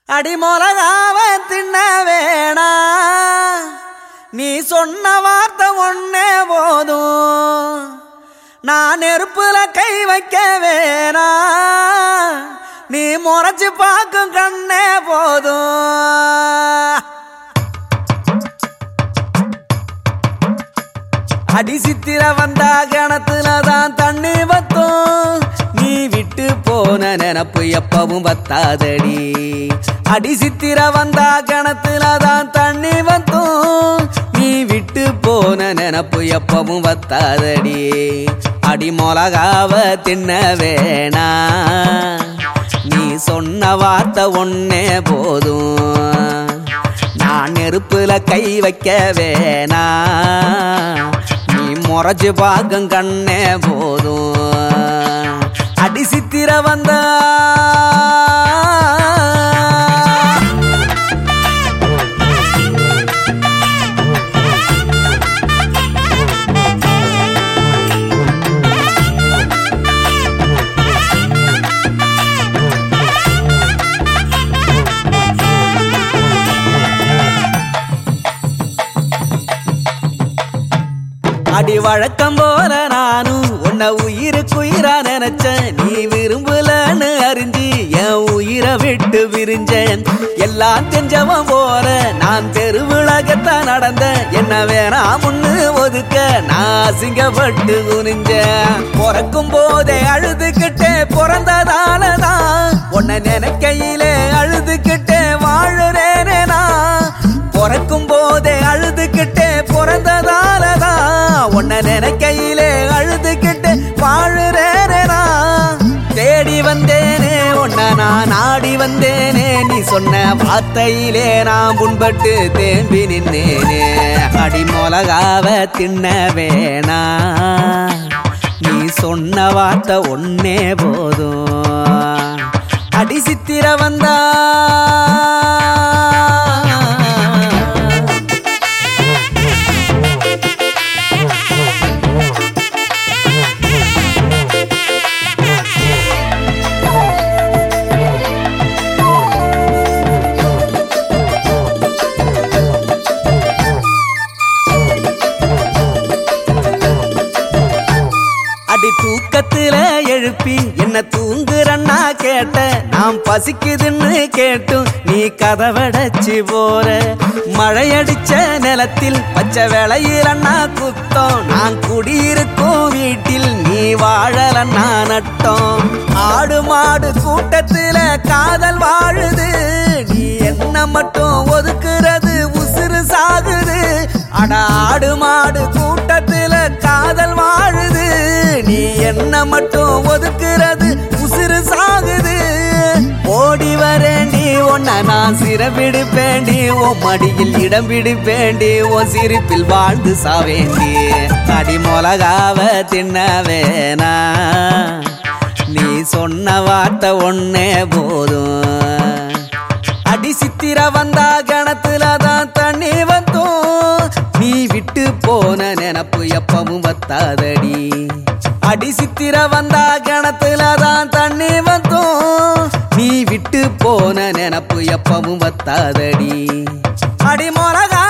அடிமொலகாவ தின்ன வேணா நீ சொன்ன வார்த்தை ஒன்னே போதும். நான் நெருப்புல கை வைக்க வேணா நீ முறைச்சு பார்க்கும் கண்ணே போதும். அடி சித்திர வந்தா கிணத்துல தான் தண்ணி வத்தும். நீ விட்டு போன நினப்பு எப்பவும் வத்தாதடி. அடி சித்திர வந்தா கிணத்துல தான் தண்ணி வத்தும். நீ விட்டு போன நினப்பு எப்பவும் வத்தாதடி. அடி மொளகாவ தின்ன வேணா நீ சொன்ன வார்த்தை ஒன்னே போதும். நான் நெருப்புல கை வைக்க வேணா நீ முறைச்சு பார்க்கும் கண்ணே போதும். அடி சித்திர வந்தா அடி வழக்கம் போல நானும் உன்னை உயிருக்குயிரா நினைச்சேன். நீ விரும்பலன்னு அறிஞ்சி என் உயிரை விட்டு விரிஞ்சேன். எல்லாம் தெரிஞ்சவன் போற நான் தெருவிழகத்தான் நடந்தேன். என்ன வேணாம் முன்னு ஒதுக்க நான் அசிங்கப்பட்டு குனிஞ்சேன். பிறக்கும் போதே அழுதுகிட்டே பிறந்ததாலதான் உன்னை நினைக்கையிலே அழுதுகிட்டே வாழுறேனே நான். பிறக்கும் போதே அழுதுகிட்டே பிறந்ததாலதான் உன்னை நினைக்கையிலே அழுதுகிட்டு வாழுறேனே நான். தேடி வந்தேனே உன்னை நான் நாடி வந்தேனே. நீ சொன்ன வார்த்தையிலே நான் புண்பட்டு தேம்பி நின்னேனே. அடி மொளகாவ தின்ன வேணா நீ சொன்ன வார்த்தை ஒன்னே போதும். அடி சித்திர வந்தா அடி தூக்கத்துல எழுப்பி என்ன தூங்குறன்னா கேட்ட. நான் பசிக்குதுன்னு கேட்டும் நீ கதவடைச்சு போற. மழையடிச்ச நிலத்தில் பச்சை விளையிலன்னா குத்தம். நான் குடியிருக்கும் வீட்டில் நீ வாழலன்னா நட்டோம். ஆடு மாடு கூட்டத்துல காதல் வாழுது. நீ என்ன மட்டும் ஒதுக்குறது உசுறு சாகுது. அட ஆடு மாடு கூட்டத்துல காதல் வாழுது. நீ என்ன மட்டும் ஒதுக்குறது உசுறு சாகுது. ஓடி வரேண்டி உன்னை நான் சிறப்பிடிப்பேண்டி. உன் மடியில் இடம் பிடிப்பேண்டி. உன் சிரிப்பில் வாழ்ந்து சாவேண்டி. அடி மொளகாவ தின்ன வேணா நீ சொன்ன வார்த்தை ஒன்னே போதும். அடி சித்திர வந்தா கிணத்துல தான் தண்ணி வந்தோம். நீ விட்டு போன நினப்பு எப்பவும் வத்தாதடி. அடி சித்திர வந்தா கிணத்துல தான் தண்ணி வந்தோம். நீ விட்டு போன நினப்பு எப்பவும் வத்தாதடி. அடி மொளகா